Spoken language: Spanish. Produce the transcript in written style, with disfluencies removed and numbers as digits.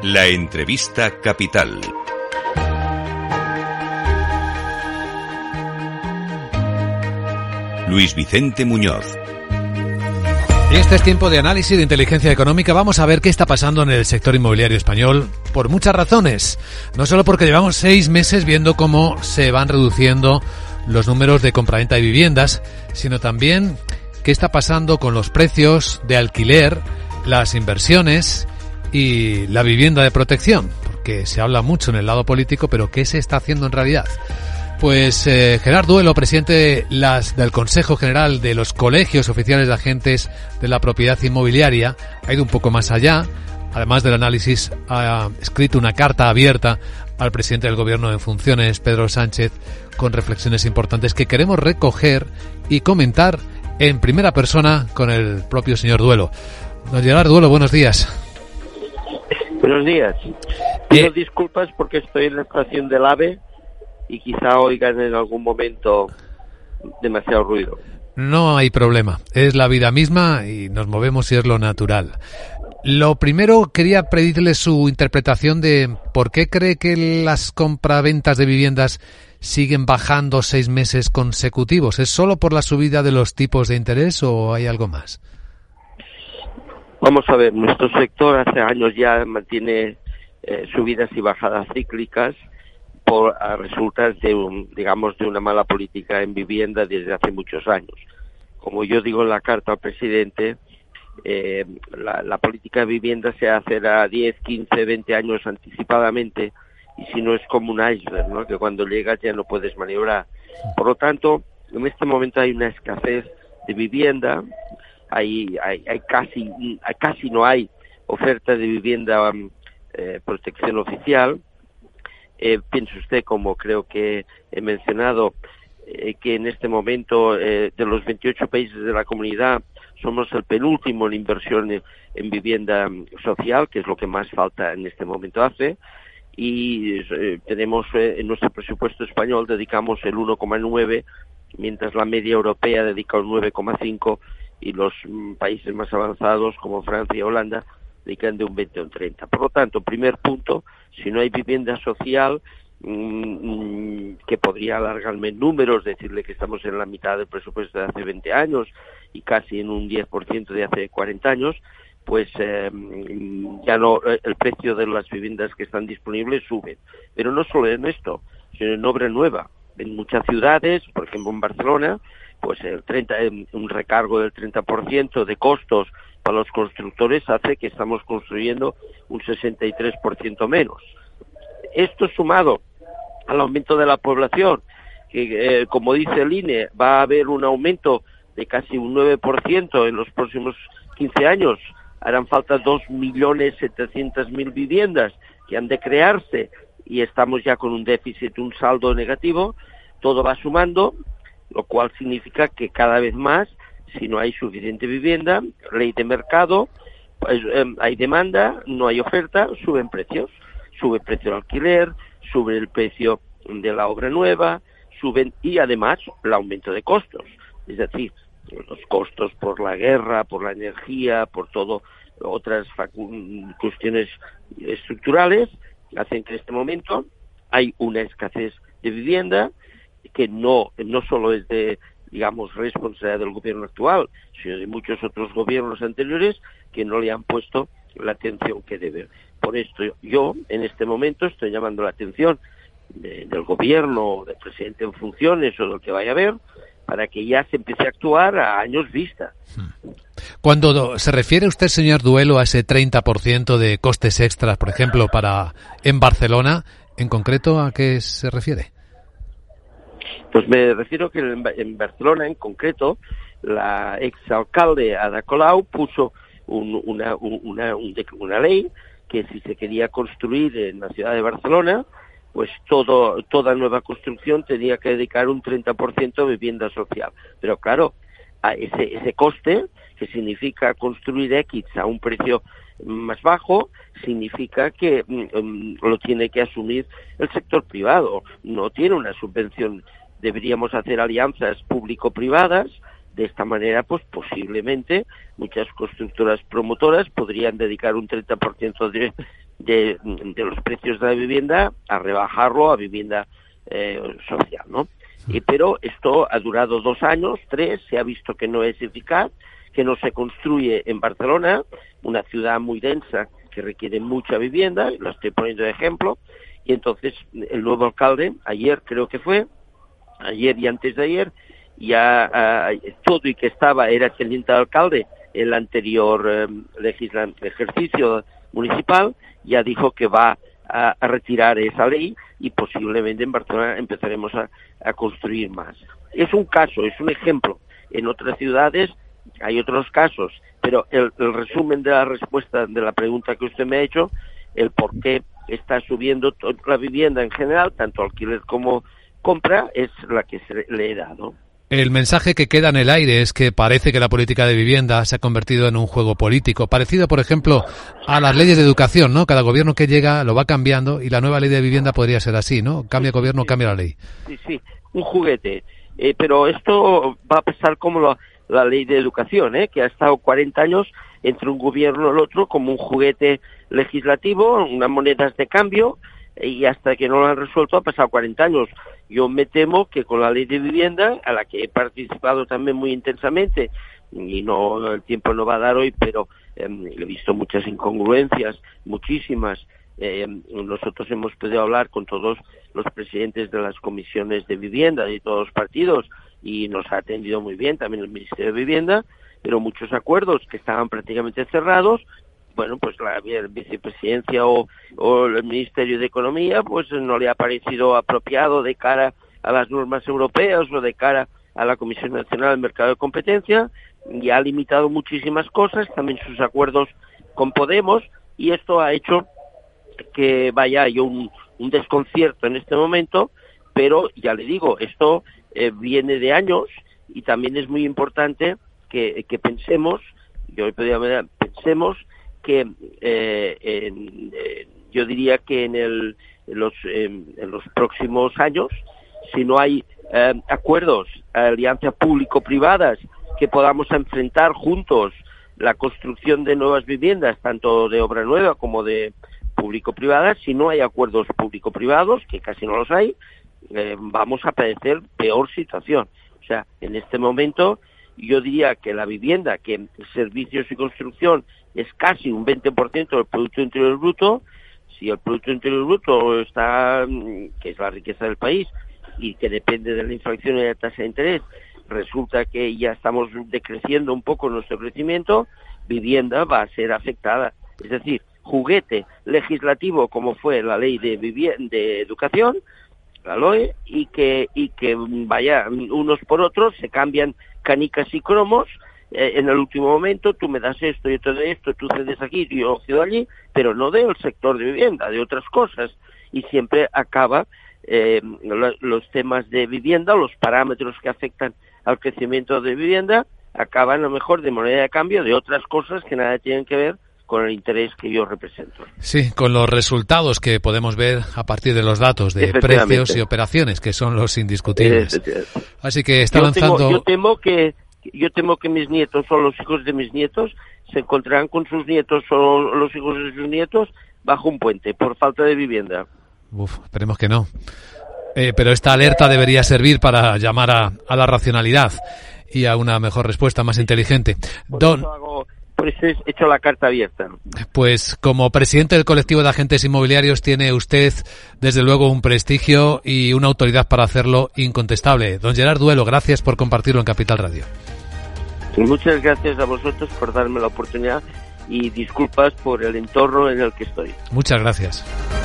La entrevista capital. Luis Vicente Muñoz. Este es tiempo de análisis de inteligencia económica. Vamos a ver qué está pasando en el sector inmobiliario español por muchas razones. No solo porque llevamos 6 meses viendo cómo se van reduciendo los números de compraventa de viviendas, sino también qué está pasando con los precios de alquiler, las inversiones y la vivienda de protección, porque se habla mucho en el lado político, pero ¿qué se está haciendo en realidad? Pues Gerard Duelo, presidente del Consejo General de los Colegios Oficiales de Agentes de la Propiedad Inmobiliaria, ha ido un poco más allá. Además del análisis, ha escrito una carta abierta al presidente del Gobierno en funciones, Pedro Sánchez, con reflexiones importantes que queremos recoger y comentar en primera persona con el propio señor Duelo. Don Gerard Duelo, buenos días. Buenos días. Pido disculpas porque estoy en la estación del AVE y quizá oigan en algún momento demasiado ruido. No hay problema, es la vida misma y nos movemos y es lo natural. Lo primero, quería pedirle su interpretación de por qué cree que las compraventas de viviendas siguen bajando 6 meses consecutivos. ¿Es solo por la subida de los tipos de interés o hay algo más? Vamos a ver, nuestro sector hace años ya mantiene subidas y bajadas cíclicas a resultas de una mala política en vivienda desde hace muchos años. Como yo digo en la carta al presidente, la política de vivienda se hace a 10, 15, 20 años anticipadamente, y si no es como un iceberg, ¿no?, que cuando llegas ya no puedes maniobrar. Por lo tanto, en este momento hay una escasez de vivienda, casi no hay oferta de vivienda protección oficial. Piense usted, como creo que he mencionado, que en este momento de los 28 países de la comunidad somos el penúltimo en inversión en vivienda social, que es lo que más falta en este momento hace, y tenemos en nuestro presupuesto español dedicamos el 1,9, mientras la media europea dedica un 9,5 y los países más avanzados como Francia y Holanda dedican de un 20 a un 30. Por lo tanto, primer punto, si no hay vivienda social, que podría alargarme en números, decirle que estamos en la mitad del presupuesto de hace 20 años y casi en un 10% de hace 40 años, pues ya no, el precio de las viviendas que están disponibles sube. Pero no solo en esto, sino en obra nueva. En muchas ciudades, por ejemplo en Barcelona, pues un recargo del 30% de costos para los constructores hace que estamos construyendo un 63% menos. Esto sumado al aumento de la población, que como dice el INE, va a haber un aumento de casi un 9% en los próximos 15 años. Harán falta 2.700.000 viviendas que han de crearse y estamos ya con un déficit, un saldo negativo. Todo va sumando, lo cual significa que cada vez más, si no hay suficiente vivienda, ley de mercado, pues hay demanda, no hay oferta, suben precios. Sube el precio del alquiler, sube el precio de la obra nueva, y además el aumento de costos. Es decir, los costos por la guerra, por la energía, por todo, otras cuestiones estructurales, hacen que en este momento hay una escasez de vivienda que no solo es de, digamos, responsabilidad del gobierno actual, sino de muchos otros gobiernos anteriores que no le han puesto la atención que debe. Por esto yo en este momento estoy llamando la atención del gobierno, del presidente en funciones o del que vaya a haber, para que ya se empiece a actuar a años vista. Cuando se refiere usted, señor Duelo, a ese 30% de costes extras, por ejemplo, en Barcelona, ¿en concreto a qué se refiere? Pues me refiero que en Barcelona, en concreto, la exalcalde Ada Colau puso una ley que si se quería construir en la ciudad de Barcelona, pues toda nueva construcción tenía que dedicar un 30% a vivienda social. Pero claro, a ese coste, que significa construir X a un precio más bajo, significa que lo tiene que asumir el sector privado. No tiene una subvención. Deberíamos hacer alianzas público-privadas. De esta manera, pues posiblemente muchas constructoras promotoras podrían dedicar un 30% de los precios de la vivienda a rebajarlo a vivienda social, ¿no? Pero esto ha durado 2 años, 3, se ha visto que no es eficaz, que no se construye en Barcelona, una ciudad muy densa que requiere mucha vivienda, lo estoy poniendo de ejemplo, y entonces el nuevo alcalde, ayer creo que fue, ayer y antes de ayer, ya todo y que era teniente de alcalde el anterior ejercicio municipal, ya dijo que va a retirar esa ley y posiblemente en Barcelona empezaremos a construir más. Es un caso, es un ejemplo. En otras ciudades hay otros casos, pero el resumen de la respuesta de la pregunta que usted me ha hecho, el por qué está subiendo la vivienda en general, tanto alquiler como compra, es la que le he dado. El mensaje que queda en el aire es que parece que la política de vivienda se ha convertido en un juego político, parecido, por ejemplo, a las leyes de educación, ¿no? Cada gobierno que llega lo va cambiando y la nueva ley de vivienda podría ser así, ¿no? Cambia el gobierno, cambia la ley. Sí, un juguete. Pero esto va a pasar como la ley de educación, que ha estado 40 años entre un gobierno y el otro como un juguete legislativo, unas monedas de cambio, y hasta que no lo han resuelto ha pasado 40 años. Yo me temo que con la ley de vivienda, a la que he participado también muy intensamente, y el tiempo no va a dar hoy, pero he visto muchas incongruencias, muchísimas. Nosotros hemos podido hablar con todos los presidentes de las comisiones de vivienda de todos los partidos y nos ha atendido muy bien también el Ministerio de Vivienda, pero muchos acuerdos que estaban prácticamente cerrados, bueno, pues la vicepresidencia o el Ministerio de Economía pues no le ha parecido apropiado de cara a las normas europeas o de cara a la Comisión Nacional del Mercado de Competencia, y ha limitado muchísimas cosas, también sus acuerdos con Podemos, y esto ha hecho que haya un desconcierto en este momento, pero ya le digo, esto viene de años y también es muy importante que pensemos, que yo diría que en los próximos años, si no hay acuerdos, alianzas público-privadas que podamos enfrentar juntos la construcción de nuevas viviendas, tanto de obra nueva como de público-privadas, si no hay acuerdos público-privados, que casi no los hay, vamos a padecer peor situación. O sea, en este momento yo diría que la vivienda, que servicios y construcción es casi un 20% del Producto Interior Bruto, si el Producto Interior Bruto está, que es la riqueza del país, y que depende de la inflación y de la tasa de interés, resulta que ya estamos decreciendo un poco nuestro crecimiento, vivienda va a ser afectada. Es decir, juguete legislativo como fue la ley de educación, la LOE, y que vaya unos por otros, se cambian canicas y cromos, en el último momento tú me das esto, yo te doy esto, tú cedes aquí, yo cedo allí, pero no del sector de vivienda, de otras cosas, y siempre acaba los temas de vivienda, los parámetros que afectan al crecimiento de vivienda, acaban a lo mejor de moneda de cambio de otras cosas que nada tienen que ver con el interés que yo represento. Sí, con los resultados que podemos ver a partir de los datos de precios y operaciones, que son los indiscutibles. Así que está lanzando... Yo temo que mis nietos o los hijos de mis nietos se encontrarán con sus nietos o los hijos de sus nietos bajo un puente por falta de vivienda. Esperemos que no. Pero esta alerta debería servir para llamar a la racionalidad y a una mejor respuesta más inteligente. Por eso he hecho la carta abierta. Pues como presidente del colectivo de agentes inmobiliarios tiene usted desde luego un prestigio y una autoridad para hacerlo incontestable. Don Gerard Duelo, gracias por compartirlo en Capital Radio. Muchas gracias a vosotros por darme la oportunidad y disculpas por el entorno en el que estoy. Muchas gracias.